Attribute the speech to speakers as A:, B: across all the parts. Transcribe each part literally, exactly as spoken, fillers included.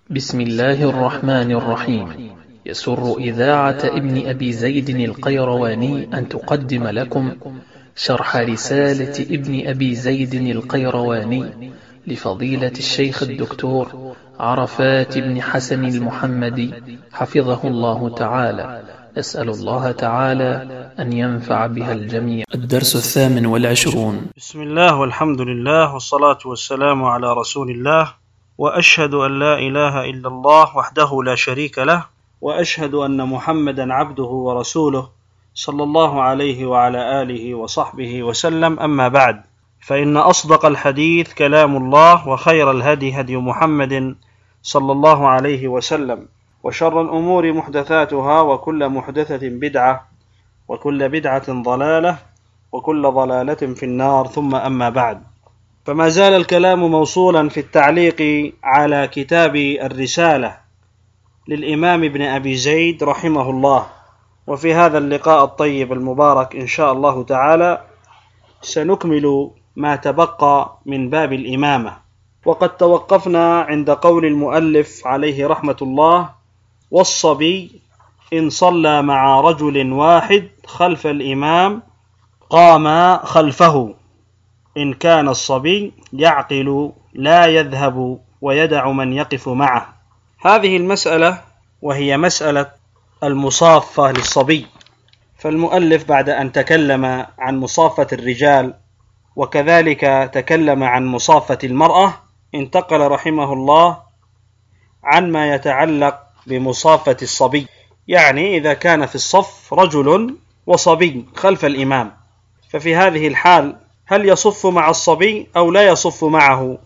A: بسم الله الرحمن الرحيم. يسر إذاعة ابن أبي زيد القيرواني أن تقدم لكم شرح رسالة ابن أبي زيد القيرواني لفضيلة الشيخ الدكتور عرفات بن حسن المحمدي حفظه الله تعالى. أسأل الله تعالى أن ينفع بها الجميع. الدرس الثامن والعشرون.
B: بسم الله والحمد لله والصلاة والسلام على رسول الله، وأشهد أن لا إله إلا الله وحده لا شريك له، وأشهد أن محمدا عبده ورسوله صلى الله عليه وعلى آله وصحبه وسلم. أما بعد، فإن أصدق الحديث كلام الله، وخير الهدي هدي محمد صلى الله عليه وسلم، وشر الأمور محدثاتها، وكل محدثة بدعة، وكل بدعة ضلالة، وكل ضلالة في النار. ثم أما بعد، فما زال الكلام موصولا في التعليق على كتاب الرسالة للإمام ابن أبي زيد رحمه الله. وفي هذا اللقاء الطيب المبارك إن شاء الله تعالى سنكمل ما تبقى من باب الإمامة، وقد توقفنا عند قول المؤلف عليه رحمة الله: والصبي إن صلى مع رجل واحد خلف الإمام قام خلفه، إن كان الصبي يعقل لا يذهب ويدع من يقف معه. هذه المسألة وهي مسألة المصافة للصبي، فالمؤلف بعد أن تكلم عن مصافة الرجال وكذلك تكلم عن مصافة المرأة، انتقل رحمه الله عن ما يتعلق بمصافة الصبي، يعني إذا كان في الصف رجل وصبي خلف الإمام، ففي هذه الحال هل يصف مع الصبي أو لا يصف معه؟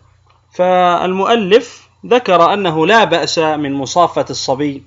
B: فالمؤلف ذكر أنه لا بأس من مصافة الصبي،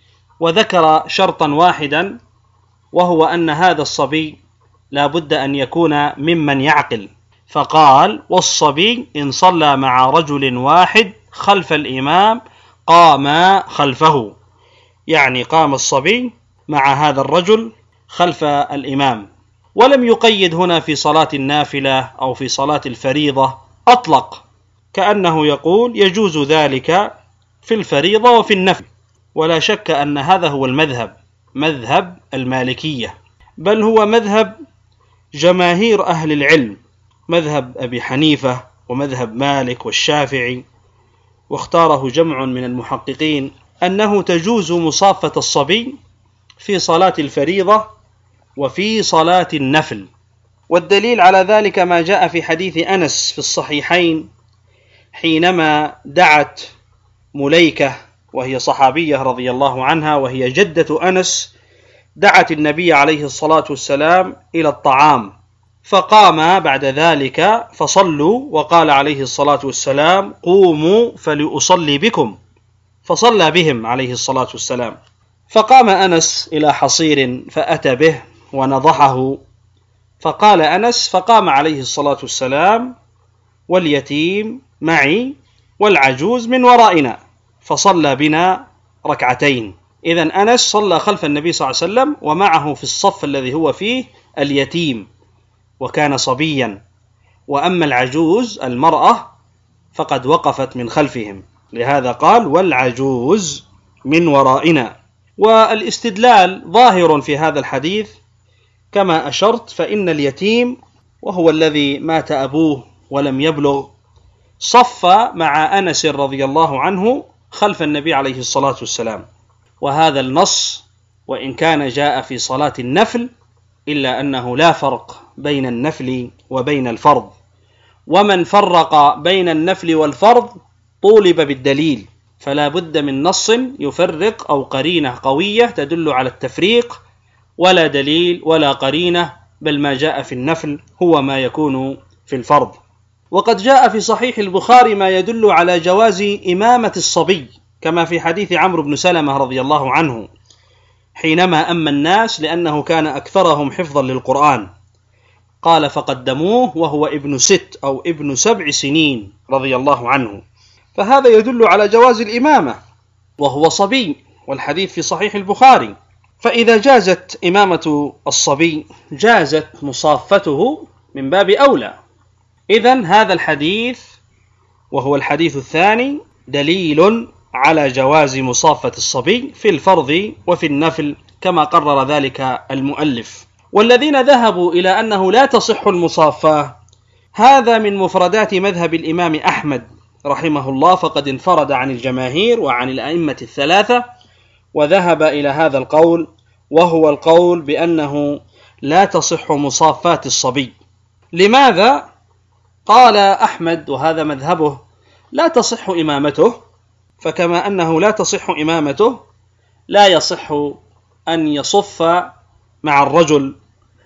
B: وذكر شرطا واحدا، وهو أن هذا الصبي لا بد أن يكون ممن يعقل، فقال: والصبي إن صلى مع رجل واحد خلف الإمام قام خلفه، يعني قام الصبي مع هذا الرجل خلف الإمام. ولم يقيد هنا في صلاة النافلة أو في صلاة الفريضة، أطلق، كأنه يقول يجوز ذلك في الفريضة وفي النفل. ولا شك أن هذا هو المذهب، مذهب المالكية، بل هو مذهب جماهير أهل العلم، مذهب أبي حنيفة ومذهب مالك والشافعي، واختاره جمع من المحققين أنه تجوز مصافة الصبي في صلاة الفريضة وفي صلاة النفل. والدليل على ذلك ما جاء في حديث أنس في الصحيحين، حينما دعت مليكة وهي صحابية رضي الله عنها وهي جدة أنس، دعت النبي عليه الصلاة والسلام إلى الطعام، فقام بعد ذلك فصلوا، وقال عليه الصلاة والسلام: قوموا فلأصلي بكم، فصلى بهم عليه الصلاة والسلام. فقام أنس إلى حصير فأتى به ونضحه، فقال أنس: فقام عليه الصلاة والسلام واليتيم معي والعجوز من ورائنا، فصلى بنا ركعتين. إذن أنس صلى خلف النبي صلى الله عليه وسلم ومعه في الصف الذي هو فيه اليتيم، وكان صبيا، وأما العجوز المرأة فقد وقفت من خلفهم، لهذا قال: والعجوز من ورائنا. والاستدلال ظاهر في هذا الحديث كما أشرت، فإن اليتيم وهو الذي مات أبوه ولم يبلغ صف مع أنس رضي الله عنه خلف النبي عليه الصلاة والسلام. وهذا النص وإن كان جاء في صلاة النفل، إلا أنه لا فرق بين النفل وبين الفرض، ومن فرق بين النفل والفرض طولب بالدليل، فلا بد من نص يفرق أو قرينة قوية تدل على التفريق، ولا دليل ولا قرينة، بل ما جاء في النفل هو ما يكون في الفرض. وقد جاء في صحيح البخاري ما يدل على جواز إمامة الصبي، كما في حديث عمرو بن سلمة رضي الله عنه حينما أما الناس لأنه كان أكثرهم حفظا للقرآن، قال: فقدموه وهو ابن ست أو ابن سبع سنين رضي الله عنه. فهذا يدل على جواز الإمامة وهو صبي، والحديث في صحيح البخاري. فإذا جازت إمامة الصبي جازت مصافته من باب أولى. إذن هذا الحديث وهو الحديث الثاني دليل على جواز مصافة الصبي في الفرض وفي النفل كما قرر ذلك المؤلف. والذين ذهبوا إلى أنه لا تصح المصافة هذا من مفردات مذهب الإمام أحمد رحمه الله، فقد انفرد عن الجماهير وعن الأئمة الثلاثة وذهب إلى هذا القول، وهو القول بأنه لا تصح مصافات الصبي. لماذا؟ قال أحمد وهذا مذهبه: لا تصح إمامته، فكما أنه لا تصح إمامته لا يصح أن يصف مع الرجل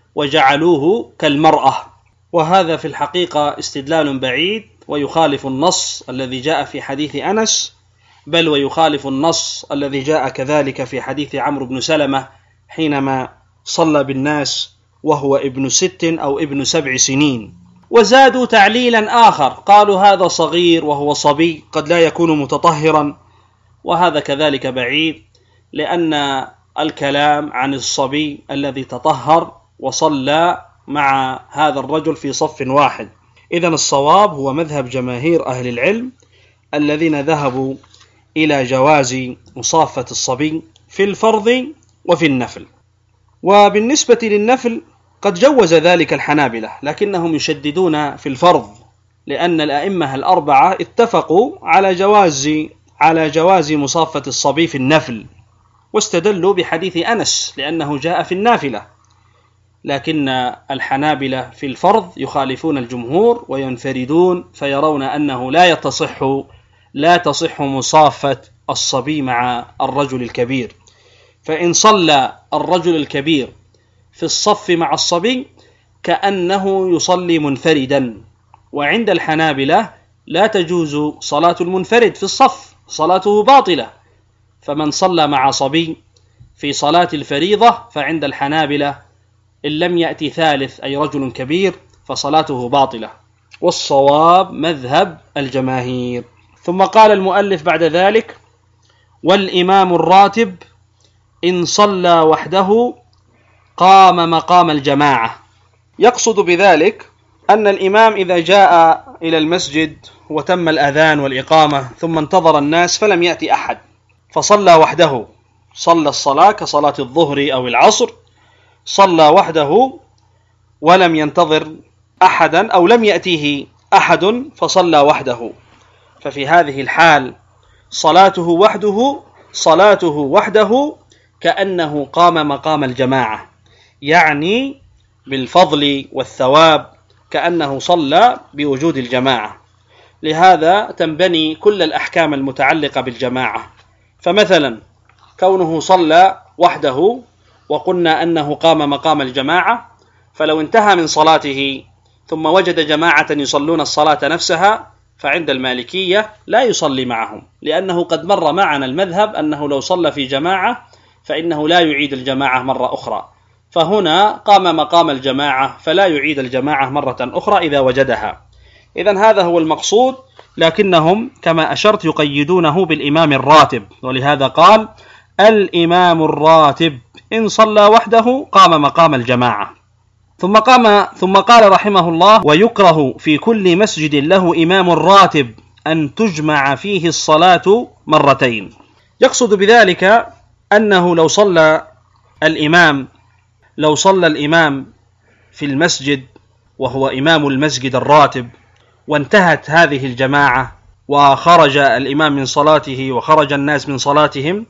B: وجعلوه كالمرأة، وهذا في الحقيقة استدلال بعيد ويخالف النص الذي جاء في حديث أنس، بل ويخالف النص الذي جاء كذلك في حديث عمرو بن سلمة حينما صلى بالناس وهو ابن ست أو ابن سبع سنين. وزادوا تعليلا آخر، قالوا هذا صغير وهو صبي قد لا يكون متطهرا، وهذا كذلك بعيد، لأن الكلام عن الصبي الذي تطهر وصلى مع هذا الرجل في صف واحد. إذن الصواب هو مذهب جماهير أهل العلم الذين ذهبوا إلى جواز مصافة الصبي في الفرض وفي النفل. وبالنسبة للنفل قد جوز ذلك الحنابلة، لكنهم يشددون في الفرض، لأن الأئمة الأربعة اتفقوا على جواز على جواز مصافة الصبي في النفل، واستدلوا بحديث أنس لأنه جاء في النافلة، لكن الحنابلة في الفرض يخالفون الجمهور وينفردون فيرون أنه لا يتصح لا تصح مصافة الصبي مع الرجل الكبير، فإن صلى الرجل الكبير في الصف مع الصبي كأنه يصلي منفردا، وعند الحنابلة لا تجوز صلاة المنفرد في الصف، صلاته باطلة، فمن صلى مع صبي في صلاة الفريضة فعند الحنابلة إن لم يأتي ثالث أي رجل كبير فصلاته باطلة، والصواب مذهب الجماهير. ثم قال المؤلف بعد ذلك: والإمام الراتب إن صلى وحده قام مقام الجماعة. يقصد بذلك أن الإمام إذا جاء إلى المسجد وتم الأذان والإقامة ثم انتظر الناس فلم يأتي أحد فصلى وحده، صلى الصلاة كصلاة الظهر أو العصر، صلى وحده ولم ينتظر أحدا أو لم يأتيه أحد فصلى وحده، ففي هذه الحال صلاته وحده صلاته وحده كأنه قام مقام الجماعة، يعني بالفضل والثواب كأنه صلى بوجود الجماعة. لهذا تنبني كل الأحكام المتعلقة بالجماعة. فمثلا كونه صلى وحده وقلنا أنه قام مقام الجماعة، فلو انتهى من صلاته ثم وجد جماعة يصلون الصلاة نفسها فعند المالكية لا يصلي معهم، لأنه قد مر معنا المذهب أنه لو صلى في جماعة فإنه لا يعيد الجماعة مرة أخرى، فهنا قام مقام الجماعة فلا يعيد الجماعة مرة أخرى إذا وجدها. إذن هذا هو المقصود، لكنهم كما أشرت يقيدونه بالإمام الراتب، ولهذا قال: الإمام الراتب إن صلى وحده قام مقام الجماعة. ثم قام ثم قال رحمه الله: ويكره في كل مسجد له إمام راتب أن تجمع فيه الصلاة مرتين. يقصد بذلك أنه لو صلى الإمام لو صلى الإمام في المسجد وهو إمام المسجد الراتب وانتهت هذه الجماعة وخرج الإمام من صلاته وخرج الناس من صلاتهم،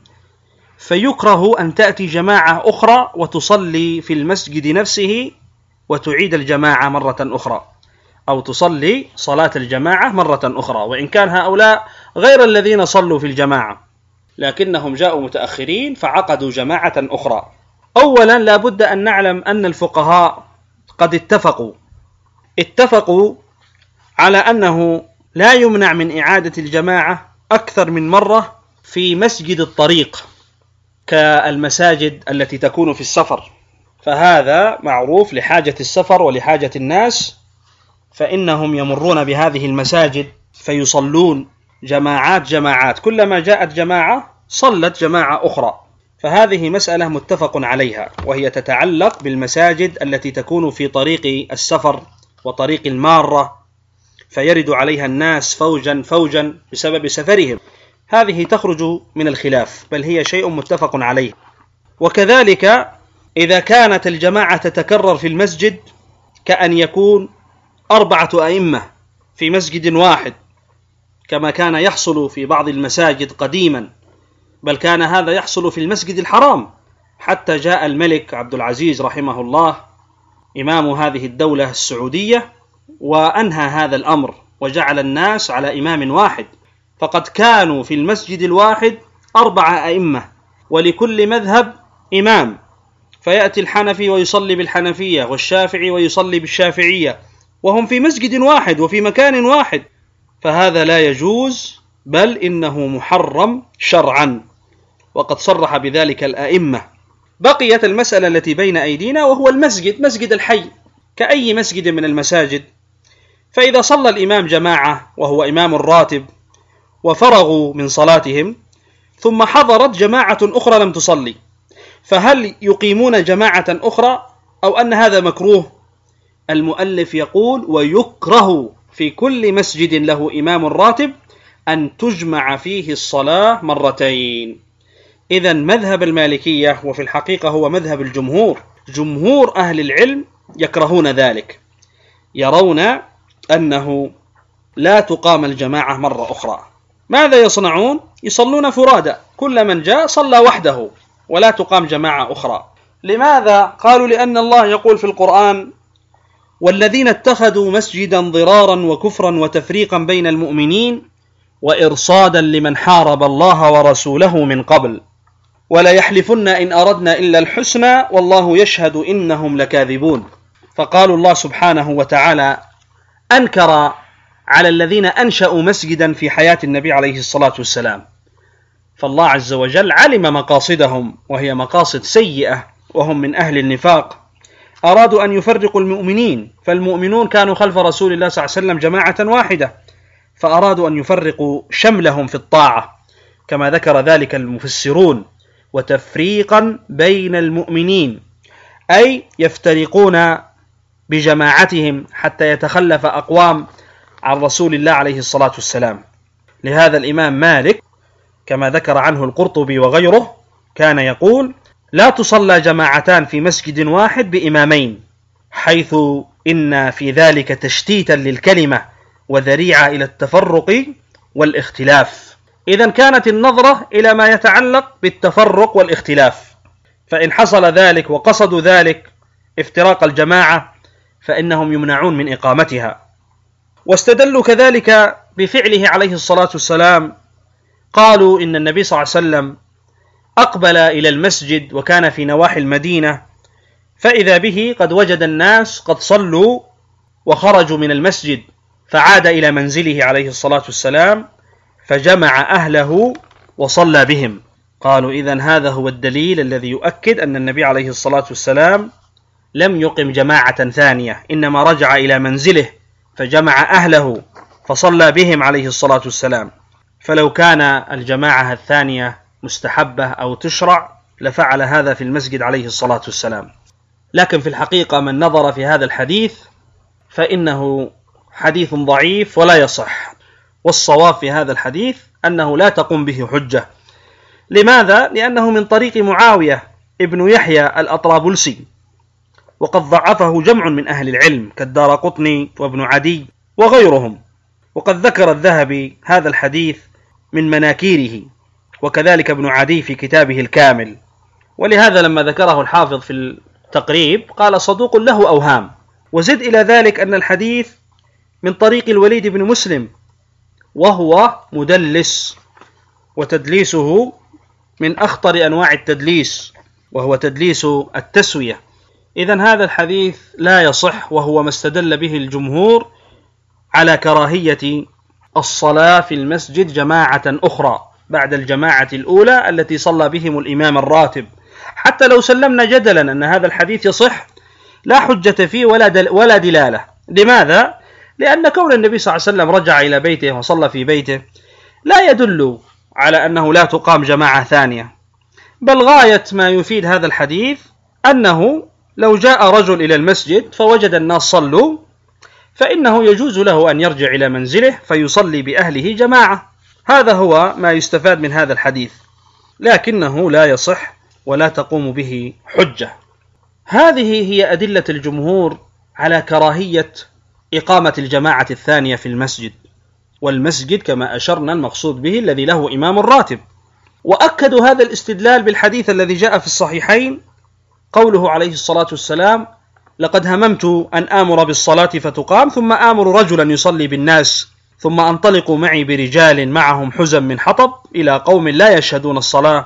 B: فيكره أن تأتي جماعة أخرى وتصلي في المسجد نفسه وتعيد الجماعة مرة أخرى، أو تصلي صلاة الجماعة مرة أخرى، وإن كان هؤلاء غير الذين صلوا في الجماعة لكنهم جاءوا متأخرين فعقدوا جماعة أخرى. أولا لا بد أن نعلم أن الفقهاء قد اتفقوا اتفقوا على أنه لا يمنع من إعادة الجماعة أكثر من مرة في مسجد الطريق كالمساجد التي تكون في السفر، فهذا معروف لحاجة السفر ولحاجة الناس، فإنهم يمرون بهذه المساجد فيصلون جماعات جماعات، كلما جاءت جماعة صلت جماعة أخرى، فهذه مسألة متفق عليها، وهي تتعلق بالمساجد التي تكون في طريق السفر وطريق المارة فيرد عليها الناس فوجا فوجا بسبب سفرهم، هذه تخرج من الخلاف، بل هي شيء متفق عليه. وكذلك إذا كانت الجماعة تتكرر في المسجد، كأن يكون أربعة أئمة في مسجد واحد كما كان يحصل في بعض المساجد قديما، بل كان هذا يحصل في المسجد الحرام، حتى جاء الملك عبد العزيز رحمه الله إمام هذه الدولة السعودية وأنهى هذا الأمر وجعل الناس على إمام واحد، فقد كانوا في المسجد الواحد أربعة أئمة ولكل مذهب إمام، فيأتي الحنفي ويصلي بالحنفية والشافعي ويصلي بالشافعية وهم في مسجد واحد وفي مكان واحد، فهذا لا يجوز، بل إنه محرم شرعا، وقد صرح بذلك الأئمة. بقيت المسألة التي بين أيدينا وهو المسجد، مسجد الحي كأي مسجد من المساجد، فإذا صلى الإمام جماعة وهو إمام الراتب وفرغوا من صلاتهم ثم حضرت جماعة أخرى لم تصلي، فهل يقيمون جماعة أخرى أو أن هذا مكروه؟ المؤلف يقول: ويكره في كل مسجد له إمام راتب أن تجمع فيه الصلاة مرتين. إذن مذهب المالكية، وفي الحقيقة هو مذهب الجمهور، جمهور أهل العلم يكرهون ذلك، يرون أنه لا تقام الجماعة مرة أخرى. ماذا يصنعون؟ يصلون فرادى، كل من جاء صلى وحده ولا تقام جماعة أخرى. لماذا؟ قالوا: لأن الله يقول في القرآن: والذين اتخذوا مسجدا ضرارا وكفرا وتفريقا بين المؤمنين وإرصادا لمن حارب الله ورسوله من قبل ولا يحلفن إن أردنا إلا الحسنى والله يشهد إنهم لكاذبون. فقالوا الله سبحانه وتعالى أنكر على الذين أنشأوا مسجدا في حياة النبي عليه الصلاة والسلام، فالله عز وجل علم مقاصدهم وهي مقاصد سيئة، وهم من أهل النفاق، أرادوا أن يفرقوا المؤمنين، فالمؤمنون كانوا خلف رسول الله صلى الله عليه وسلم جماعة واحدة، فأرادوا أن يفرقوا شملهم في الطاعة كما ذكر ذلك المفسرون، وتفريقا بين المؤمنين أي يفترقون بجماعتهم حتى يتخلف أقوام عن رسول الله عليه الصلاة والسلام. لهذا الإمام مالك كما ذكر عنه القرطبي وغيره كان يقول: لا تصلى جماعتان في مسجد واحد بإمامين، حيث إن في ذلك تشتيتا للكلمة وذريعة إلى التفرق والاختلاف. إذن كانت النظرة إلى ما يتعلق بالتفرق والاختلاف، فإن حصل ذلك وقصدوا ذلك افتراق الجماعة فإنهم يمنعون من إقامتها. واستدلوا كذلك بفعله عليه الصلاة والسلام، قالوا إن النبي صلى الله عليه وسلم أقبل إلى المسجد وكان في نواحي المدينة، فإذا به قد وجد الناس قد صلوا وخرجوا من المسجد، فعاد إلى منزله عليه الصلاة والسلام فجمع أهله وصلى بهم. قالوا: إذن هذا هو الدليل الذي يؤكد أن النبي عليه الصلاة والسلام لم يقم جماعة ثانية، إنما رجع إلى منزله فجمع أهله فصلى بهم عليه الصلاة والسلام. فلو كان الجماعة الثانية مستحبة أو تشرع لفعل هذا في المسجد عليه الصلاة والسلام. لكن في الحقيقة من نظر في هذا الحديث فإنه حديث ضعيف ولا يصح، والصواب في هذا الحديث أنه لا تقوم به حجة. لماذا؟ لأنه من طريق معاوية ابن يحيى الأطرابلسي، وقد ضعفه جمع من أهل العلم كالدارقطني وابن عدي وغيرهم، وقد ذكر الذهبي هذا الحديث من مناكيره، وكذلك ابن عدي في كتابه الكامل. ولهذا لما ذكره الحافظ في التقريب قال: صدوق له أوهام. وزد إلى ذلك أن الحديث من طريق الوليد بن مسلم، وهو مدلس، وتدليسه من أخطر أنواع التدليس، وهو تدليس التسوية. إذن هذا الحديث لا يصح، وهو ما استدل به الجمهور على كراهية الصلاة في المسجد جماعة أخرى بعد الجماعة الأولى التي صلى بهم الإمام الراتب. حتى لو سلمنا جدلا أن هذا الحديث يصح لا حجة فيه ولا, دل ولا دلالة. لماذا؟ لأن كون النبي صلى الله عليه وسلم رجع إلى بيته وصلى في بيته لا يدل على أنه لا تقام جماعة ثانية، بل غاية ما يفيد هذا الحديث أنه لو جاء رجل إلى المسجد فوجد الناس صلوا فإنه يجوز له أن يرجع إلى منزله فيصلي بأهله جماعة. هذا هو ما يستفاد من هذا الحديث، لكنه لا يصح ولا تقوم به حجة. هذه هي أدلة الجمهور على كراهية إقامة الجماعة الثانية في المسجد، والمسجد كما أشرنا المقصود به الذي له إمام راتب. وأكدوا هذا الاستدلال بالحديث الذي جاء في الصحيحين، قوله عليه الصلاة والسلام: لقد هممت أن آمر بالصلاة فتقام ثم آمر رجلا يصلي بالناس ثم أنطلق معي برجال معهم حزم من حطب إلى قوم لا يشهدون الصلاة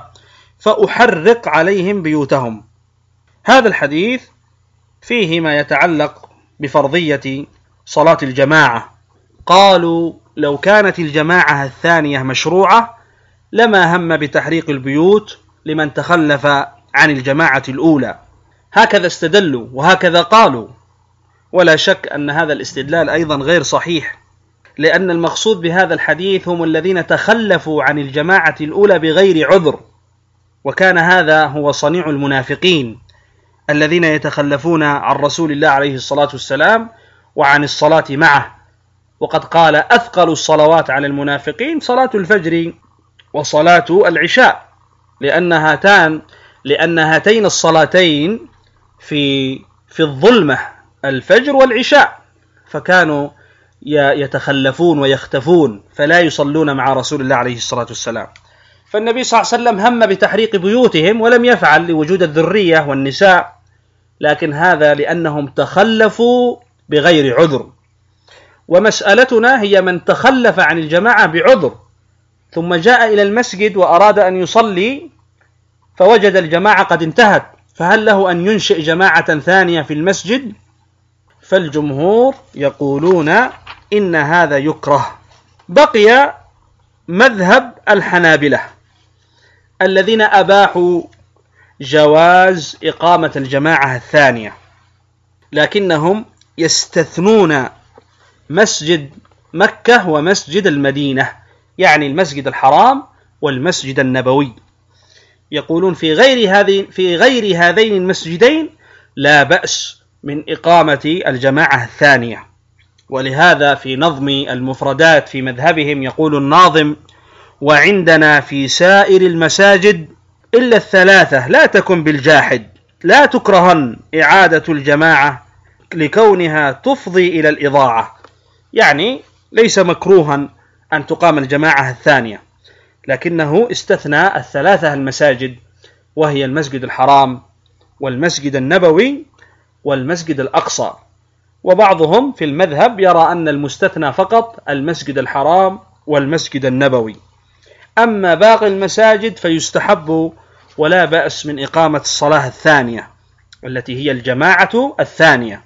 B: فأحرق عليهم بيوتهم. هذا الحديث فيه ما يتعلق بفرضية صلاة الجماعة. قالوا لو كانت الجماعة الثانية مشروعة لما هم بتحريق البيوت لمن تخلف عن الجماعة الأولى. هكذا استدلوا وهكذا قالوا، ولا شك أن هذا الاستدلال أيضا غير صحيح، لأن المقصود بهذا الحديث هم الذين تخلفوا عن الجماعة الأولى بغير عذر، وكان هذا هو صنيع المنافقين الذين يتخلفون عن رسول الله عليه الصلاة والسلام وعن الصلاة معه. وقد قال: أثقل الصلوات على المنافقين صلاة الفجر وصلاة العشاء، لأن هاتان لأن هاتين الصلاتين في في الظلمة، الفجر والعشاء، فكانوا يتخلفون ويختفون فلا يصلون مع رسول الله عليه الصلاة والسلام. فالنبي صلى الله عليه وسلم هم بتحريق بيوتهم ولم يفعل لوجود الذرية والنساء، لكن هذا لأنهم تخلفوا بغير عذر. ومسألتنا هي من تخلف عن الجماعة بعذر ثم جاء إلى المسجد وأراد أن يصلي فوجد الجماعة قد انتهت، فهل له أن ينشئ جماعة ثانية في المسجد؟ فالجمهور يقولون إن هذا يكره. بقي مذهب الحنابلة الذين أباحوا جواز إقامة الجماعة الثانية، لكنهم يستثنون مسجد مكة ومسجد المدينة، يعني المسجد الحرام والمسجد النبوي. يقولون في غير هذه في غير هذين المسجدين لا بأس من إقامة الجماعة الثانية. ولهذا في نظم المفردات في مذهبهم يقول الناظم: وعندنا في سائر المساجد إلا الثلاثة لا تكن بالجاحد، لا تكرهن إعادة الجماعة لكونها تفضي إلى الإضاعة. يعني ليس مكروها أن تقام الجماعة الثانية، لكنه استثنى الثلاثة المساجد، وهي المسجد الحرام والمسجد النبوي والمسجد الأقصى. وبعضهم في المذهب يرى أن المستثنى فقط المسجد الحرام والمسجد النبوي، أما باقي المساجد فيستحب ولا بأس من إقامة الصلاة الثانية التي هي الجماعة الثانية.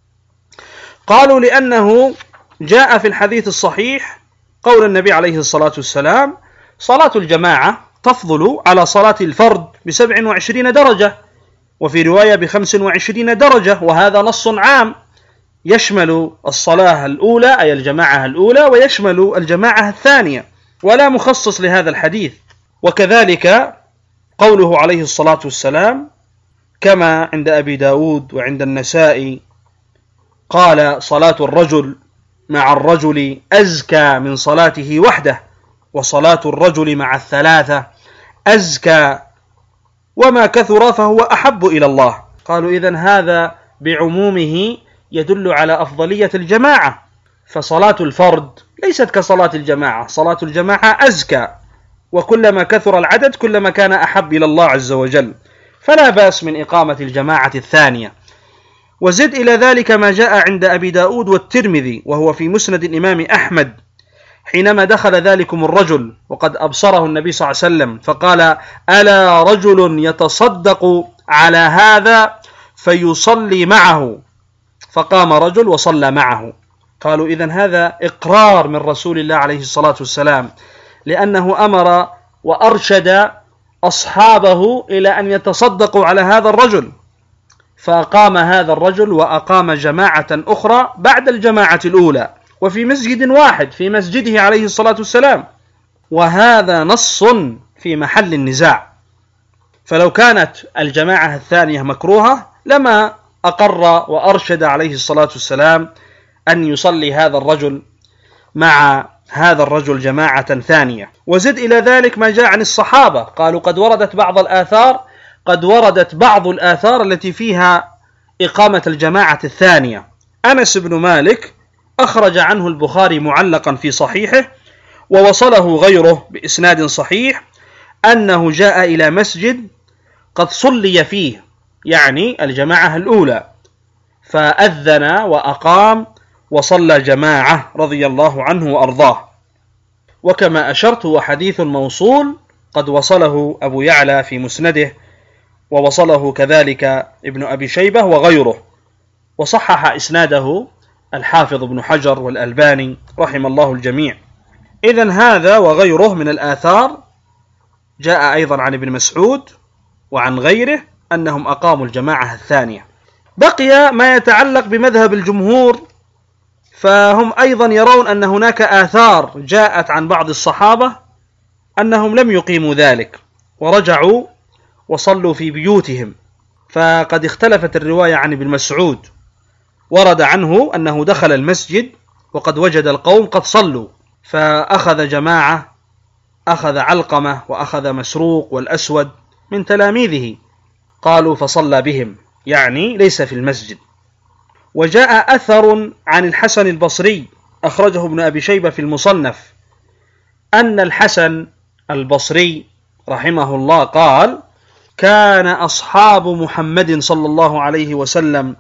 B: قالوا لأنه جاء في الحديث الصحيح قول النبي عليه الصلاة والسلام: صلاة الجماعة تفضل على صلاة الفرد بسبع وعشرين درجة، وفي رواية بخمس وعشرين درجة، وهذا نص عام يشمل الصلاة الأولى أي الجماعة الأولى ويشمل الجماعة الثانية، ولا مخصص لهذا الحديث. وكذلك قوله عليه الصلاة والسلام كما عند أبي داود وعند النسائي قال: صلاة الرجل مع الرجل أزكى من صلاته وحده، وصلاة الرجل مع الثلاثة أزكى، وما كثر فهو أحب إلى الله. قالوا إذن هذا بعمومه يدل على أفضلية الجماعة، فصلاة الفرد ليست كصلاة الجماعة، صلاة الجماعة أزكى، وكلما كثر العدد كلما كان أحب إلى الله عز وجل، فلا بأس من إقامة الجماعة الثانية. وزد إلى ذلك ما جاء عند أبي داود والترمذي وهو في مسند الإمام أحمد حينما دخل ذلكم الرجل وقد أبصره النبي صلى الله عليه وسلم فقال: ألا رجل يتصدق على هذا فيصلي معه؟ فقام رجل وصلى معه. قالوا إذن هذا إقرار من رسول الله عليه الصلاة والسلام، لأنه أمر وأرشد أصحابه إلى أن يتصدقوا على هذا الرجل، فأقام هذا الرجل وأقام جماعة أخرى بعد الجماعة الأولى وفي مسجد واحد في مسجده عليه الصلاة والسلام، وهذا نص في محل النزاع. فلو كانت الجماعة الثانية مكروهة لما أقر وأرشد عليه الصلاة والسلام أن يصلي هذا الرجل مع هذا الرجل جماعة ثانية. وزد إلى ذلك ما جاء عن الصحابة، قالوا قد وردت بعض الآثار قد وردت بعض الآثار التي فيها إقامة الجماعة الثانية. أنس بن مالك أخرج عنه البخاري معلقا في صحيحه ووصله غيره بإسناد صحيح أنه جاء إلى مسجد قد صلي فيه، يعني الجماعة الأولى، فأذن وأقام وصلى جماعة رضي الله عنه وأرضاه. وكما أشرت هو حديث موصول قد وصله أبو يعلى في مسنده، ووصله كذلك ابن أبي شيبة وغيره، وصحح إسناده الحافظ ابن حجر والألباني رحم الله الجميع. إذن هذا وغيره من الآثار جاء أيضا عن ابن مسعود وعن غيره أنهم أقاموا الجماعة الثانية. بقي ما يتعلق بمذهب الجمهور، فهم أيضا يرون أن هناك آثار جاءت عن بعض الصحابة أنهم لم يقيموا ذلك ورجعوا وصلوا في بيوتهم. فقد اختلفت الرواية عن ابن مسعود، ورد عنه أنه دخل المسجد وقد وجد القوم قد صلوا، فأخذ جماعة، أخذ علقمة وأخذ مسروق والأسود من تلاميذه، قالوا فصلى بهم، يعني ليس في المسجد. وجاء أثر عن الحسن البصري أخرجه ابن أبي شيبة في المصنف أن الحسن البصري رحمه الله قال: كان أصحاب محمد صلى الله عليه وسلم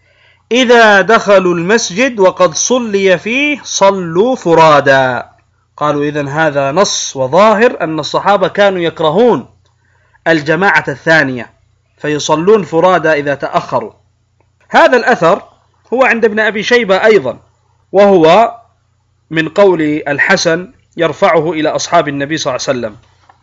B: إذا دخلوا المسجد وقد صلي فيه صلوا فرادا. قالوا إذن هذا نص وظاهر أن الصحابة كانوا يكرهون الجماعة الثانية فيصلون فرادا إذا تأخروا. هذا الأثر هو عند ابن أبي شيبة أيضا، وهو من قول الحسن يرفعه إلى أصحاب النبي صلى الله عليه وسلم،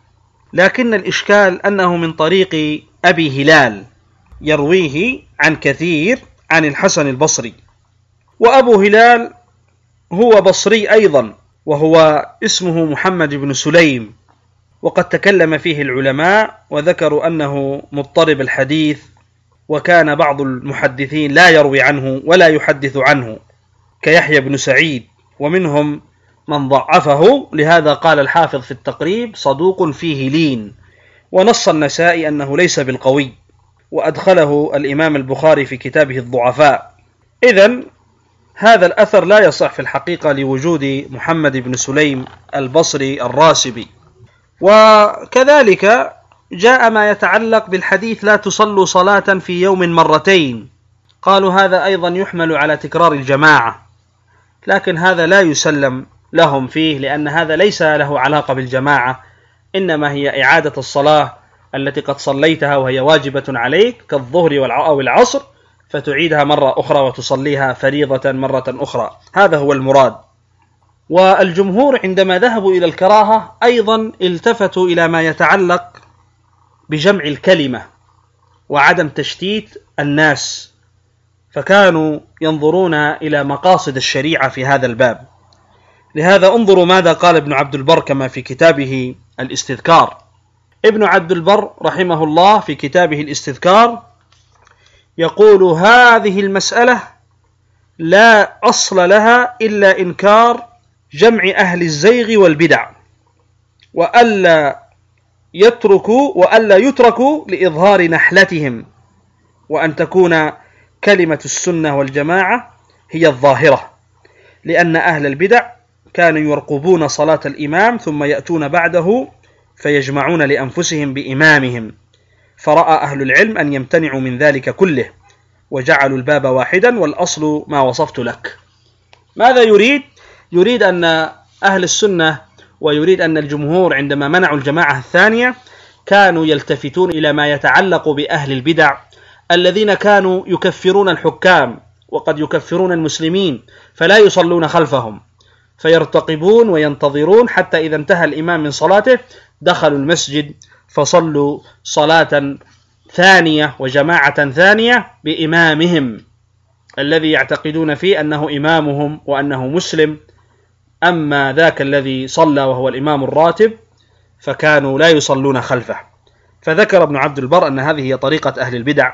B: لكن الإشكال أنه من طريق أبي هلال يرويه عن كثير عن الحسن البصري، وأبو هلال هو بصري أيضا، وهو اسمه محمد بن سليم، وقد تكلم فيه العلماء وذكروا أنه مضطرب الحديث، وكان بعض المحدثين لا يروي عنه ولا يحدث عنه كيحيى بن سعيد، ومنهم من ضعفه. لهذا قال الحافظ في التقريب: صدوق فيه لين. ونص النسائي أنه ليس بالقوي، وأدخله الإمام البخاري في كتابه الضعفاء. إذن هذا الأثر لا يصح في الحقيقة لوجود محمد بن سليم البصري الراسبي. وكذلك جاء ما يتعلق بالحديث: لا تصلوا صلاة في يوم مرتين. قالوا هذا أيضا يحمل على تكرار الجماعة، لكن هذا لا يسلم لهم فيه، لأن هذا ليس له علاقة بالجماعة، إنما هي إعادة الصلاة التي قد صليتها وهي واجبة عليك كالظهر أو العصر، فتعيدها مرة أخرى وتصليها فريضة مرة أخرى. هذا هو المراد. والجمهور عندما ذهبوا إلى الكراهة أيضا التفتوا إلى ما يتعلق بجمع الكلمة وعدم تشتيت الناس، فكانوا ينظرون إلى مقاصد الشريعة في هذا الباب. لهذا انظروا ماذا قال ابن عبد البر كما في كتابه الاستذكار. ابن عبد البر رحمه الله في كتابه الاستذكار يقول: هذه المسألة لا أصل لها إلا إنكار جمع أهل الزيغ والبدع، وألا يتركوا وألا يتركوا لإظهار نحلتهم، وأن تكون كلمة السنة والجماعة هي الظاهرة، لأن أهل البدع كانوا يرقبون صلاة الإمام ثم يأتون بعده فيجمعون لأنفسهم بإمامهم، فرأى أهل العلم أن يمتنعوا من ذلك كله وجعلوا الباب واحدا والأصل ما وصفت لك. ماذا يريد؟ يريد أن أهل السنة ويريد أن الجمهور عندما منعوا الجماعة الثانية كانوا يلتفتون إلى ما يتعلق بأهل البدع الذين كانوا يكفرون الحكام وقد يكفرون المسلمين، فلا يصلون خلفهم، فيرتقبون وينتظرون حتى إذا انتهى الإمام من صلاته دخلوا المسجد فصلوا صلاة ثانية وجماعة ثانية بإمامهم الذي يعتقدون فيه أنه إمامهم وأنه مسلم. أما ذاك الذي صلى وهو الإمام الراتب فكانوا لا يصلون خلفه. فذكر ابن عبد البر أن هذه هي طريقة أهل البدع.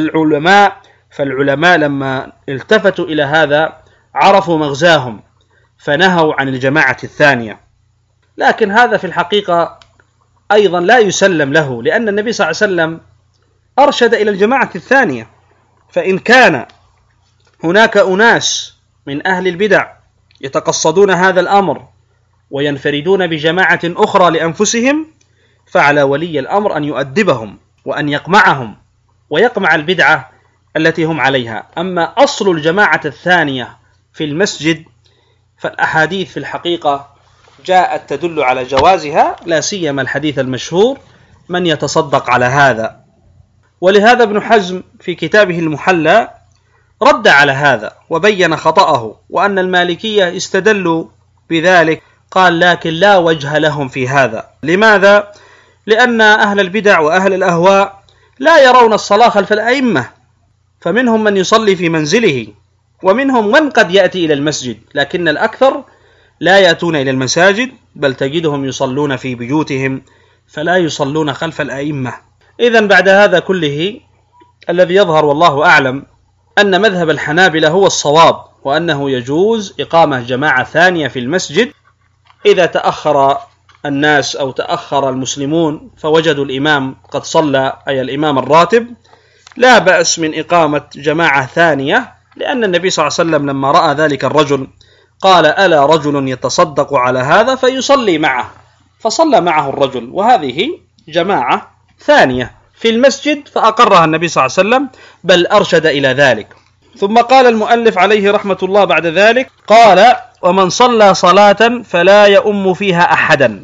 B: فالعلماء فالعلماء لما التفتوا إلى هذا عرفوا مغزاهم، فنهوا عن الجماعة الثانية. لكن هذا في الحقيقة أيضا لا يسلم له، لأن النبي صلى الله عليه وسلم أرشد إلى الجماعة الثانية. فإن كان هناك أناس من أهل البدع يتقصدون هذا الأمر وينفردون بجماعة أخرى لأنفسهم، فعلى ولي الأمر أن يؤدبهم وأن يقمعهم ويقمع البدعة التي هم عليها. أما أصل الجماعة الثانية في المسجد فالأحاديث في الحقيقة جاءت تدل على جوازها، لا سيما الحديث المشهور من يتصدق على هذا. ولهذا ابن حزم في كتابه المحلى رد على هذا وبين خطأه، وأن المالكية استدلوا بذلك، قال لكن لا وجه لهم في هذا. لماذا؟ لأن أهل البدع وأهل الأهواء لا يرون الصلاة خلف الأئمة، فمنهم من يصلي في منزله ومنهم من قد يأتي إلى المسجد، لكن الأكثر لا يأتون إلى المساجد، بل تجدهم يصلون في بيوتهم فلا يصلون خلف الأئمة. إذن بعد هذا كله الذي يظهر والله أعلم أن مذهب الحنابلة هو الصواب، وأنه يجوز إقامة جماعة ثانية في المسجد إذا تأخر الناس أو تأخر المسلمون فوجدوا الإمام قد صلى، أي الإمام الراتب، لا بأس من إقامة جماعة ثانية، لأن النبي صلى الله عليه وسلم لما رأى ذلك الرجل قال ألا رجل يتصدق على هذا فيصلي معه، فصلى معه الرجل، وهذه جماعة ثانية في المسجد فأقرها النبي صلى الله عليه وسلم، بل أرشد إلى ذلك. ثم قال المؤلف عليه رحمة الله بعد ذلك، قال ومن صلى صلاة فلا يؤم فيها أحدا.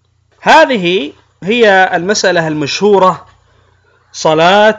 B: هذه هي المسألة المشهورة، صلاة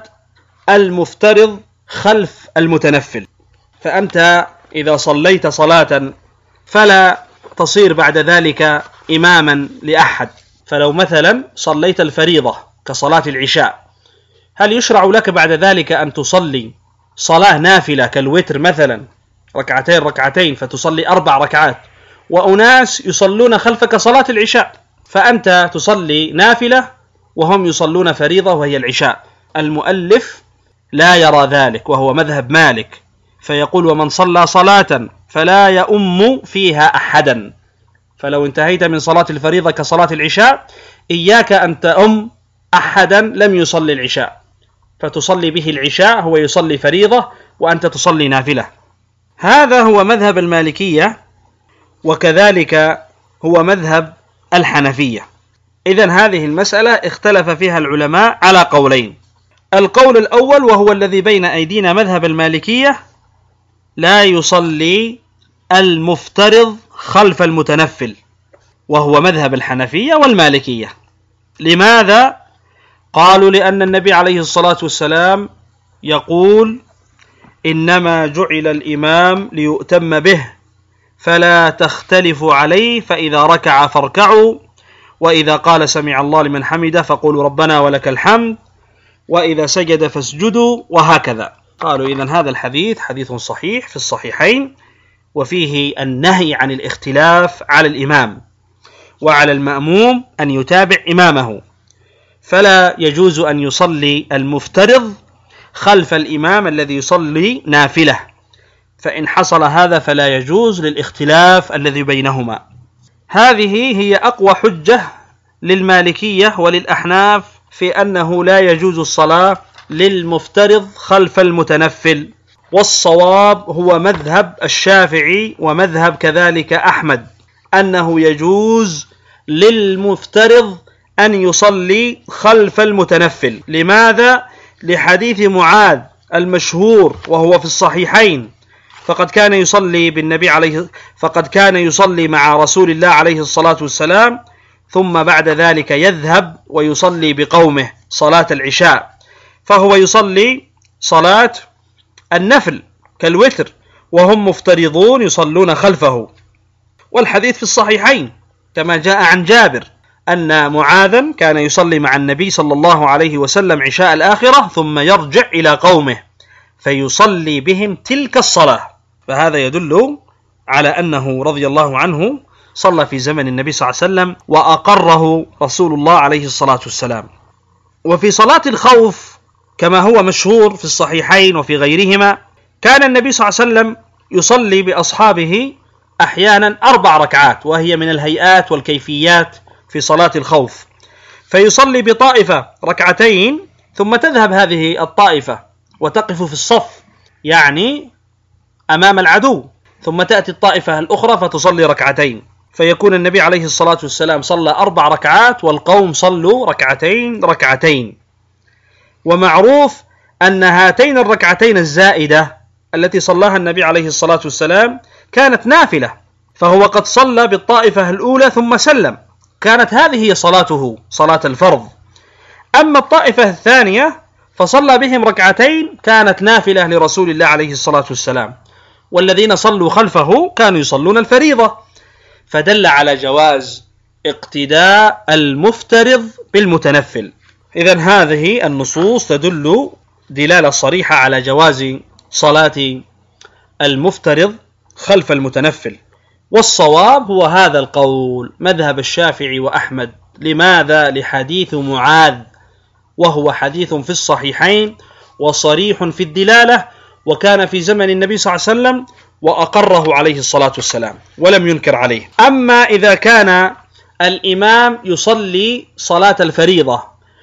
B: المفترض خلف المتنفل. فأنت إذا صليت صلاة فلا تصير بعد ذلك إماما لأحد. فلو مثلا صليت الفريضة كصلاة العشاء، هل يشرع لك بعد ذلك أن تصلي صلاة نافلة كالوتر مثلا ركعتين ركعتين فتصلي أربع ركعات، وأناس يصلون خلفك صلاة العشاء، فأنت تصلي نافلة وهم يصلون فريضة وهي العشاء؟ المؤلف لا يرى ذلك، وهو مذهب مالك، فيقول ومن صلى صلاة فلا يؤم فيها أحدا. فلو انتهيت من صلاة الفريضة كصلاة العشاء إياك أن تؤم أحدا لم يصلي العشاء، فتصلي به العشاء، هو يصلي فريضة وأنت تصلي نافلة. هذا هو مذهب المالكية، وكذلك هو مذهب الحنفية. إذن هذه المسألة اختلف فيها العلماء على قولين. القول الأول وهو الذي بين أيدينا مذهب المالكية، لا يصلي المفترض خلف المتنفل، وهو مذهب الحنفية والمالكية. لماذا؟ قالوا لأن النبي عليه الصلاة والسلام يقول إنما جعل الإمام ليؤتم به فلا تختلفوا عليه، فإذا ركع فاركعوا، وإذا قال سمع الله لمن حمده فقولوا ربنا ولك الحمد، وإذا سجد فاسجدوا، وهكذا. قالوا إذن هذا الحديث حديث صحيح في الصحيحين، وفيه النهي عن الاختلاف على الإمام، وعلى المأموم أن يتابع إمامه، فلا يجوز أن يصلي المفترض خلف الإمام الذي يصلي نافلة، فإن حصل هذا فلا يجوز للاختلاف الذي بينهما. هذه هي أقوى حجة للمالكية وللأحناف في أنه لا يجوز الصلاة للمفترض خلف المتنفل، والصواب هو مذهب الشافعي ومذهب كذلك أحمد، أنه يجوز للمفترض أن يصلي خلف المتنفل. لماذا؟ لحديث معاذ المشهور وهو في الصحيحين، فقد كان يصلي بالنبي عليه فقد كان يصلي مع رسول الله عليه الصلاة والسلام، ثم بعد ذلك يذهب ويصلي بقومه صلاة العشاء، فهو يصلي صلاة النفل كالوتر وهم مفترضون يصلون خلفه. والحديث في الصحيحين كما جاء عن جابر أن معاذا كان يصلي مع النبي صلى الله عليه وسلم عشاء الآخرة ثم يرجع إلى قومه فيصلي بهم تلك الصلاة، فهذا يدل على أنه رضي الله عنه صلى في زمن النبي صلى الله عليه وسلم وأقره رسول الله عليه الصلاة والسلام. وفي صلاة الخوف كما هو مشهور في الصحيحين وفي غيرهما، كان النبي صلى الله عليه وسلم يصلي بأصحابه أحيانا أربع ركعات، وهي من الهيئات والكيفيات في صلاة الخوف، فيصلي بطائفة ركعتين ثم تذهب هذه الطائفة وتقف في الصف يعني أمام العدو، ثم تأتي الطائفة الأخرى فتصلي ركعتين، فيكون النبي عليه الصلاة والسلام صلى أربع ركعات والقوم صلوا ركعتين ركعتين. ومعروف أن هاتين الركعتين الزائدة التي صلاها النبي عليه الصلاة والسلام كانت نافلة، فهو قد صلى بالطائفة الأولى ثم سلم، كانت هذه هي صلاته صلاة الفرض. أما الطائفة الثانية فصلى بهم ركعتين كانت نافلة لرسول الله عليه الصلاة والسلام، والذين صلوا خلفه كانوا يصلون الفريضة، فدل على جواز اقتداء المفترض بالمتنفل. إذن هذه النصوص تدل دلالة صريحة على جواز صلاة المفترض خلف المتنفل، والصواب هو هذا القول مذهب الشافعي وأحمد. لماذا؟ لحديث معاذ، وهو حديث في الصحيحين وصريح في الدلالة، وكان في زمن النبي صلى الله عليه وسلم وأقره عليه الصلاة والسلام ولم ينكر عليه. أما إذا كان الإمام يصلي صلاة الفريضة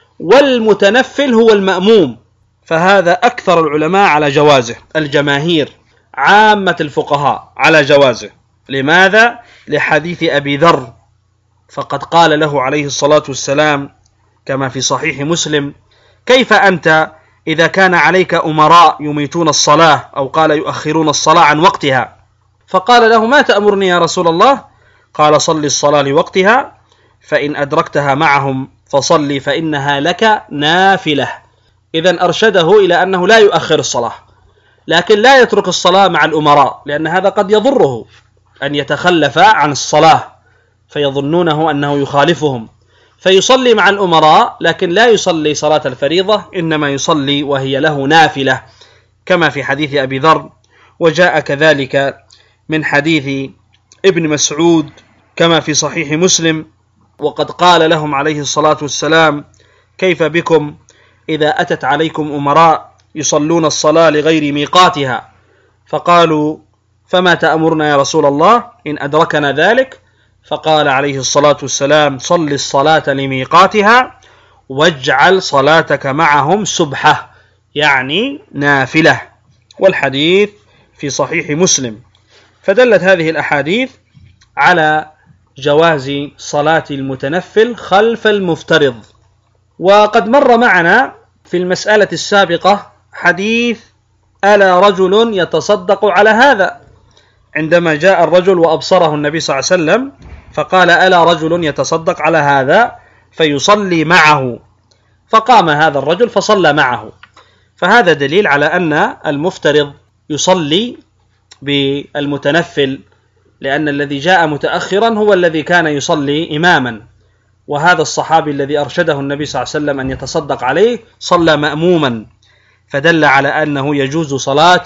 B: والمتنفل هو المأموم، فهذا أكثر العلماء على جوازه، الجماهير عامة الفقهاء على جوازه. لماذا؟ لحديث أبي ذر، فقد قال له عليه الصلاة والسلام كما في صحيح مسلم: كيف أنت إذا كان عليك أمراء يميتون الصلاة، أو قال يؤخرون الصلاة عن وقتها؟ فقال له: ما تأمرني يا رسول الله؟ قال: صل الصلاة لوقتها، فإن أدركتها معهم فصلي فإنها لك نافلة. إذن أرشده إلى أنه لا يؤخر الصلاة، لكن لا يترك الصلاة مع الأمراء، لأن هذا قد يضره أن يتخلف عن الصلاة فيظنونه أنه يخالفهم، فيصلي مع الأمراء لكن لا يصلي صلاة الفريضة، إنما يصلي وهي له نافلة، كما في حديث أبي ذر. وجاء كذلك من حديث ابن مسعود كما في صحيح مسلم: وقد قال لهم عليه الصلاة والسلام: كيف بكم إذا أتت عليكم أمراء يصلون الصلاة لغير ميقاتها؟ فقالوا: فما تأمرنا يا رسول الله إن أدركنا ذلك؟ فقال عليه الصلاة والسلام: صل الصلاة لميقاتها واجعل صلاتك معهم سبحة، يعني نافلة. والحديث في صحيح مسلم. فدلت هذه الأحاديث على جواز صلاة المتنفل خلف المفترض. وقد مر معنا في المسألة السابقة حديث: ألا رجل يتصدق على هذا؟ عندما جاء الرجل وأبصره النبي صلى الله عليه وسلم فقال: ألا رجل يتصدق على هذا فيصلي معه؟ فقام هذا الرجل فصلى معه. فهذا دليل على أن المفترض يصلي بالمتنفل، لأن الذي جاء متأخرا هو الذي كان يصلي إماما، وهذا الصحابي الذي أرشده النبي صلى الله عليه وسلم أن يتصدق عليه صلى مأموما، فدل على أنه يجوز صلاة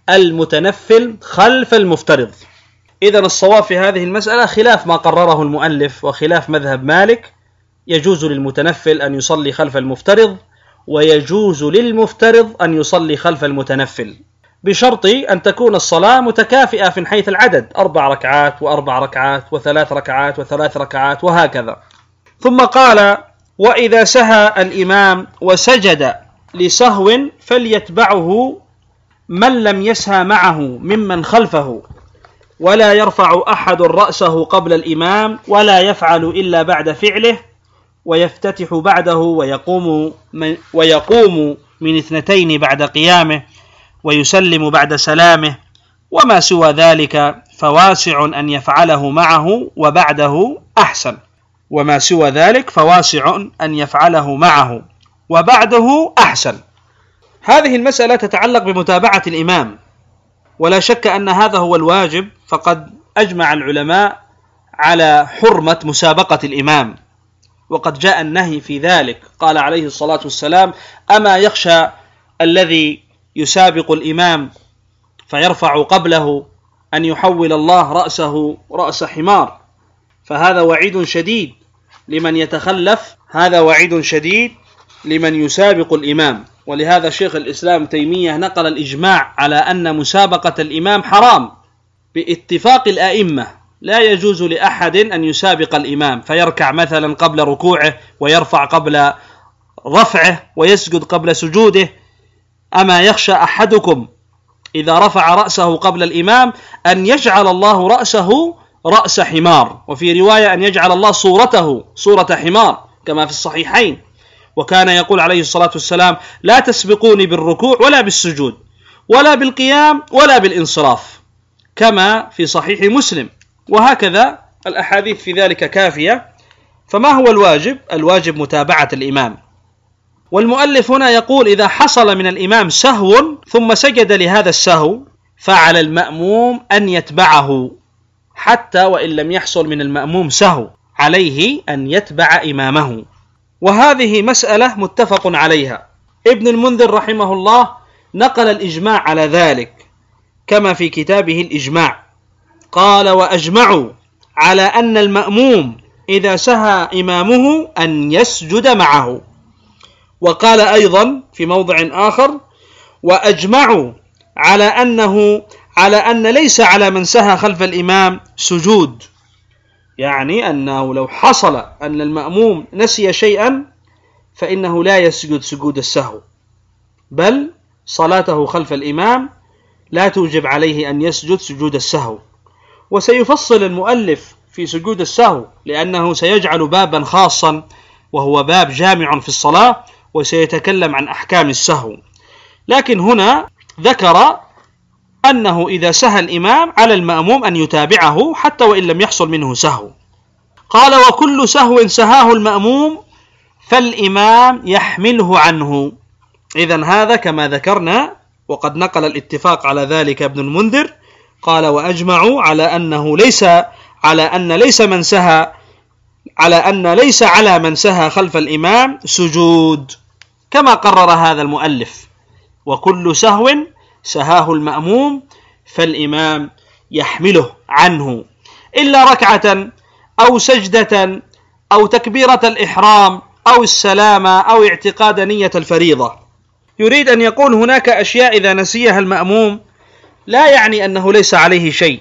B: المتنفل خلف المفترض. إذن الصواب في هذه المسألة خلاف ما قرره المؤلف وخلاف مذهب مالك، يجوز للمتنفل أن يصلي خلف المفترض، ويجوز للمفترض أن يصلي خلف المتنفل، بشرط أن تكون الصلاة متكافئة في حيث العدد، أربع ركعات وأربع ركعات وثلاث ركعات وثلاث ركعات وهكذا. ثم قال: وإذا سهى الإمام وسجد لسهو فليتبعه من لم يسهى معه ممن خلفه، ولا يرفع أحد رأسه قبل الإمام، ولا يفعل إلا بعد فعله، ويفتتح بعده ويقوم من, ويقوم من اثنتين بعد قيامه، ويسلم بعد سلامه، وما سوى ذلك فواسع أن يفعله معه وبعده أحسن. وما سوى ذلك فواسع أن يفعله معه وبعده أحسن. هذه المسألة تتعلق بمتابعة الإمام، ولا شك أن هذا هو الواجب، فقد أجمع العلماء على حرمة مسابقة الإمام، وقد جاء النهي في ذلك. قال عليه الصلاة والسلام: أما يخشى الذي يسابق الإمام فيرفع قبله أن يحول الله رأسه رأس حمار؟ فهذا وعيد شديد لمن يتخلف، هذا وعيد شديد لمن يسابق الإمام. ولهذا شيخ الإسلام تيمية نقل الإجماع على أن مسابقة الإمام حرام، باتفاق الأئمة لا يجوز لأحد أن يسابق الإمام فيركع مثلا قبل ركوعه ويرفع قبل رفعه ويسجد قبل سجوده. أما يخشى أحدكم إذا رفع رأسه قبل الإمام أن يجعل الله رأسه رأس حمار، وفي رواية أن يجعل الله صورته صورة حمار كما في الصحيحين. وكان يقول عليه الصلاة والسلام: لا تسبقوني بالركوع ولا بالسجود ولا بالقيام ولا بالانصراف، كما في صحيح مسلم. وهكذا الأحاديث في ذلك كافية. فما هو الواجب؟ الواجب متابعة الإمام. والمؤلف هنا يقول: إذا حصل من الإمام سهو ثم سجد لهذا السهو فعلى المأموم أن يتبعه، حتى وإن لم يحصل من المأموم سهو عليه أن يتبع إمامه. وهذه مسألة متفق عليها. ابن المنذر رحمه الله نقل الإجماع على ذلك كما في كتابه الإجماع، قال: وأجمعوا على أن المأموم إذا سهى إمامه أن يسجد معه. وقال أيضا في موضع آخر: وأجمعوا على أنه على أن ليس على من سهى خلف الإمام سجود، يعني أنه لو حصل أن المأموم نسي شيئا فإنه لا يسجد سجود السهو، بل صلاته خلف الإمام لا توجب عليه أن يسجد سجود السهو. وسيفصل المؤلف في سجود السهو لأنه سيجعل بابا خاصا وهو باب جامع في الصلاة، وسيتكلم عن أحكام السهو. لكن هنا ذكر أنه إذا سهى الإمام على المأموم أن يتابعه حتى وإن لم يحصل منه سهو. قال: وكل سهو سهاه المأموم فالإمام يحمله عنه. إذن هذا كما ذكرنا، وقد نقل الاتفاق على ذلك ابن المنذر. قال: وأجمعوا على أنه ليس على أن ليس من سهى على أن ليس على من سهى خلف الإمام سجود، كما قرر هذا المؤلف. وكل سهو سهاه المأموم فالإمام يحمله عنه إلا ركعة أو سجدة أو تكبيرة الإحرام أو السلامة أو اعتقاد نية الفريضة. يريد أن يقول هناك أشياء إذا نسيها المأموم لا يعني أنه ليس عليه شيء،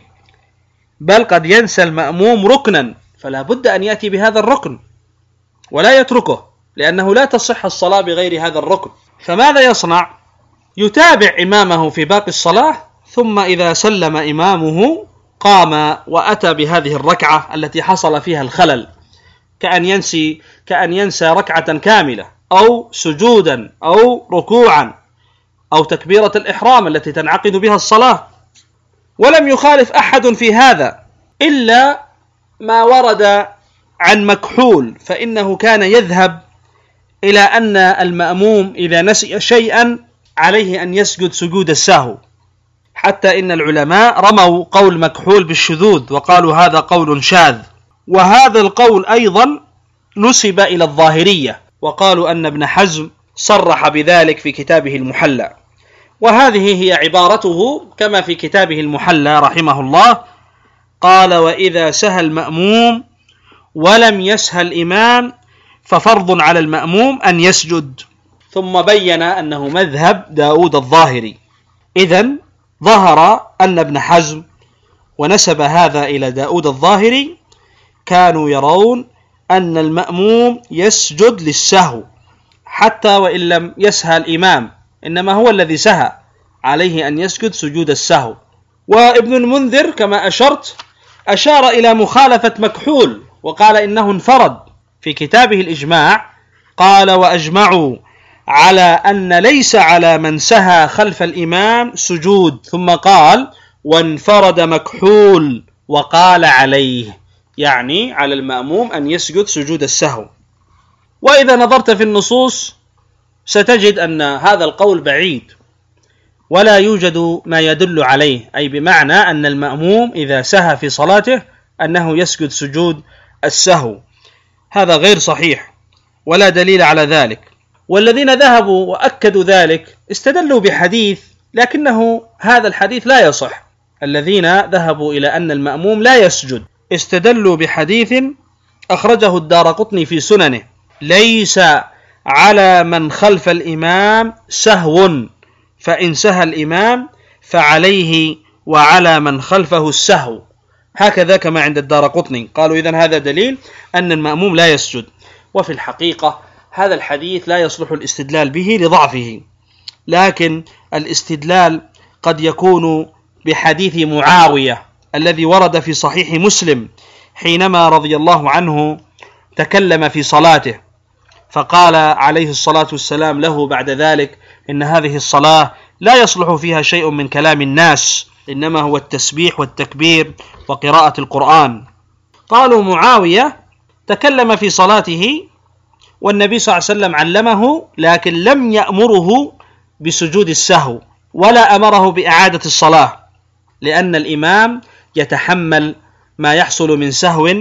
B: بل قد ينسى المأموم ركنا فلا بد أن يأتي بهذا الركن ولا يتركه، لأنه لا تصح الصلاة بغير هذا الركن. فماذا يصنع؟ يتابع إمامه في باقي الصلاة، ثم إذا سلم إمامه قام وأتى بهذه الركعة التي حصل فيها الخلل، كأن ينسي كأن ينسى ركعة كاملة أو سجودا أو ركوعا أو تكبيرة الإحرام التي تنعقد بها الصلاة. ولم يخالف أحد في هذا إلا ما ورد عن مكحول، فإنه كان يذهب إلى أن المأموم إذا نسي شيئا عليه أن يسجد سجود السهو، حتى إن العلماء رموا قول مكحول بالشذوذ وقالوا هذا قول شاذ. وهذا القول أيضا نسب إلى الظاهرية، وقالوا أن ابن حزم صرح بذلك في كتابه المحلى، وهذه هي عبارته كما في كتابه المحلى رحمه الله. قال: وإذا سهى المأموم ولم يسهى الإمام ففرض على المأموم أن يسجد. ثم بين أنه مذهب داود الظاهري. إذن ظهر أن ابن حزم ونسب هذا إلى داود الظاهري كانوا يرون أن المأموم يسجد للسهو حتى وإن لم يسهى الإمام، إنما هو الذي سهى عليه أن يسجد سجود السهو. وابن المنذر كما أشرت أشار إلى مخالفة مكحول وقال إنه انفرد في كتابه الإجماع. قال: وأجمعوا على أن ليس على من سهى خلف الإمام سجود، ثم قال: وانفرد مكحول وقال عليه، يعني على المأموم أن يسجد سجود السهو. وإذا نظرت في النصوص ستجد أن هذا القول بعيد ولا يوجد ما يدل عليه، أي بمعنى أن المأموم إذا سهى في صلاته أنه يسجد سجود السهو. هذا غير صحيح ولا دليل على ذلك. والذين ذهبوا وأكدوا ذلك استدلوا بحديث، لكنه هذا الحديث لا يصح. الذين ذهبوا إلى أن المأموم لا يسجد استدلوا بحديث أخرجه الدارقطني في سننه: ليس على من خلف الإمام سهو، فإن سهى الإمام فعليه وعلى من خلفه السهو، هكذا كما عند الدارقطني. قالوا إذن هذا دليل أن المأموم لا يسجد. وفي الحقيقة هذا الحديث لا يصلح الاستدلال به لضعفه، لكن الاستدلال قد يكون بحديث معاوية الذي ورد في صحيح مسلم حينما رضي الله عنه تكلم في صلاته، فقال عليه الصلاة والسلام له بعد ذلك: إن هذه الصلاة لا يصلح فيها شيء من كلام الناس، إنما هو التسبيح والتكبير وقراءة القرآن. قالوا معاوية تكلم في صلاته والنبي صلى الله عليه وسلم علمه، لكن لم يأمره بسجود السهو ولا أمره بإعادة الصلاة، لأن الإمام يتحمل ما يحصل من سهو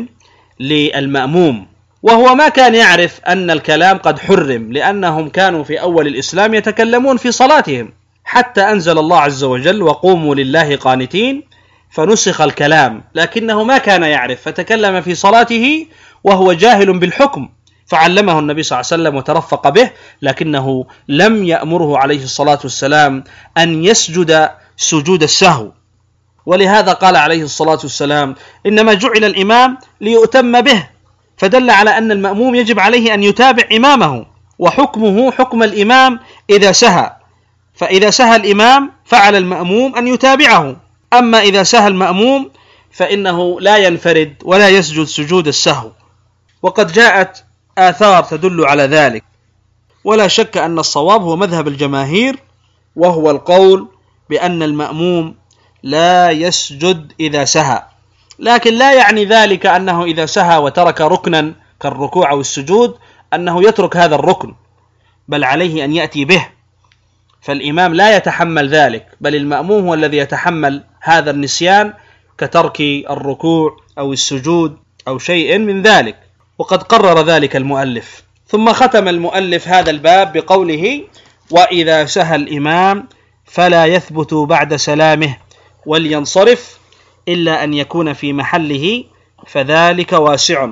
B: للمأموم، وهو ما كان يعرف أن الكلام قد حرم، لأنهم كانوا في أول الإسلام يتكلمون في صلاتهم حتى أنزل الله عز وجل: وقوموا لله قانتين، فنسخ الكلام، لكنه ما كان يعرف فتكلم في صلاته وهو جاهل بالحكم، فعلمه النبي صلى الله عليه وسلم وترفق به، لكنه لم يأمره عليه الصلاة والسلام أن يسجد سجود السهو. ولهذا قال عليه الصلاة والسلام: إنما جعل الإمام ليؤتم به، فدل على أن المأموم يجب عليه أن يتابع إمامه، وحكمه حكم الإمام إذا سهى، فإذا سهى الإمام فعل المأموم أن يتابعه، أما إذا سهى المأموم فإنه لا ينفرد ولا يسجد سجود السهو. وقد جاءت آثار تدل على ذلك، ولا شك أن الصواب هو مذهب الجماهير، وهو القول بأن المأموم لا يسجد إذا سهى، لكن لا يعني ذلك أنه إذا سهى وترك ركنا كالركوع أو السجود أنه يترك هذا الركن، بل عليه أن يأتي به، فالإمام لا يتحمل ذلك، بل المأموم هو الذي يتحمل هذا النسيان كترك الركوع أو السجود أو شيء من ذلك، وقد قرر ذلك المؤلف. ثم ختم المؤلف هذا الباب بقوله: وإذا سهى الإمام فلا يثبت بعد سلامه ولينصرف إلا أن يكون في محله، فذلك واسع.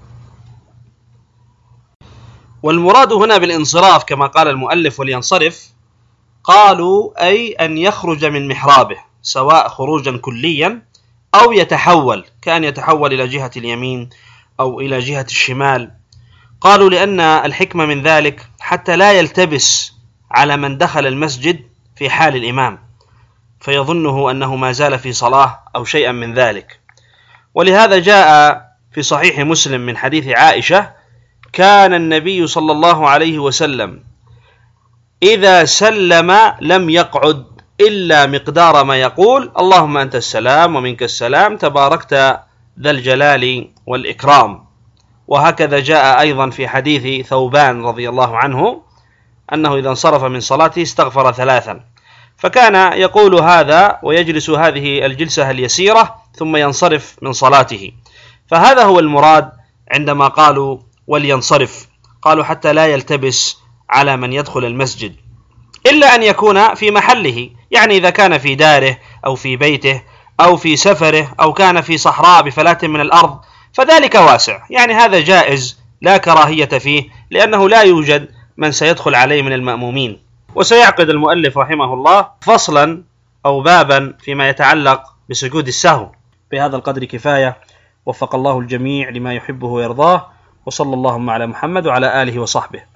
B: والمراد هنا بالانصراف كما قال المؤلف ولينصرف، قالوا أي أن يخرج من محرابه، سواء خروجا كليا أو يتحول، كأن يتحول إلى جهة اليمين أو إلى جهة الشمال. قالوا لأن الحكمة من ذلك حتى لا يلتبس على من دخل المسجد في حال الإمام فيظنه أنه ما زال في صلاة أو شيئا من ذلك. ولهذا جاء في صحيح مسلم من حديث عائشة: كان النبي صلى الله عليه وسلم إذا سلم لم يقعد إلا مقدار ما يقول: اللهم أنت السلام ومنك السلام تباركت ذا الجلال والإكرام. وهكذا جاء أيضا في حديث ثوبان رضي الله عنه أنه إذا انصرف من صلاته استغفر ثلاثا، فكان يقول هذا ويجلس هذه الجلسة اليسيرة ثم ينصرف من صلاته. فهذا هو المراد عندما قالوا ولينصرف، قالوا حتى لا يلتبس على من يدخل المسجد، إلا أن يكون في محله، يعني إذا كان في داره أو في بيته أو في سفره أو كان في صحراء بفلاة من الأرض فذلك واسع، يعني هذا جائز لا كراهية فيه، لأنه لا يوجد من سيدخل عليه من المأمومين. وسيعقد المؤلف رحمه الله فصلا أو بابا فيما يتعلق بسجود السهو. بهذا القدر كفاية، وفق الله الجميع لما يحبه ويرضاه، وصلى اللهم على محمد وعلى آله وصحبه.